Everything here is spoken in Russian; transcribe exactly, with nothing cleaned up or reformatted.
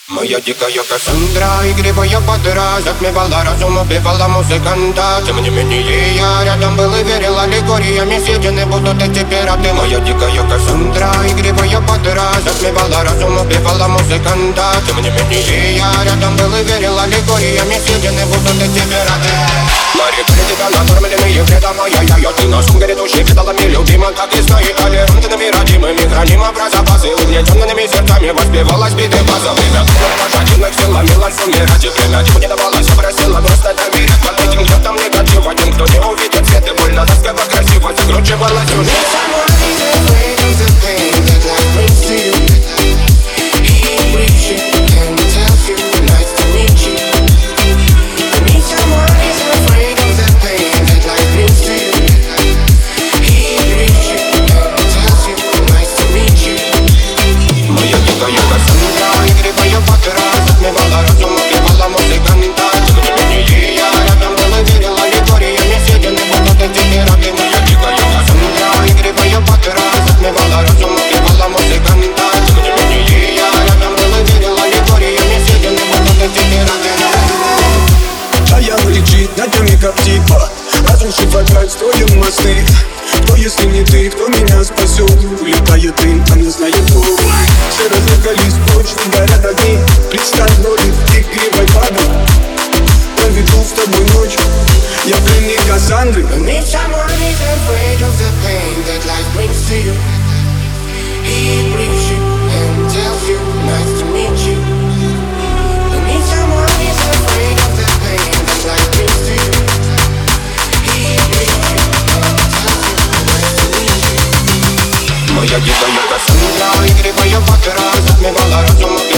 Моя дикая Кассандра, игривая подра, затмевала разум, убивала музыканта. Тем не менее я рядом был и верил, аллегориями съедены будут эти пираты. Моя дикая Кассандра, игривая подра, затмевала разум, убивала музыканта. Тем не менее я рядом был и верил, аллегориями съедены будут эти пираты. Мари, перед тебя накормленные вреда моя я, ты на сум грядущий предалами любима, как и сна и толерантными родимыми, хранима про запасы, угнетенными сердцами воспевалась биты база. Время пожатинных сил ломилась в уме ради время, чего не давалось, просила просто доверять под этим гнетом негатив. Один, кто не увидит свет и больно ласково красиво закручивалась уже. Как типа разрушив опять строим мосты. Кто, если не ты, кто меня спасет? Улетает дым, а не знает кто. Все разъехались прочь, не горят огни. Представь ноги, игривой падал. Проведу с тобой ночь, я пленник Кассандры. If someone is afraid of the pain that life brings to you, he brings you and tells you nice to meet you. And if someone is afraid of the pain that life brings to you, моя дикая Кассандра, игривая подра, затмевала разум.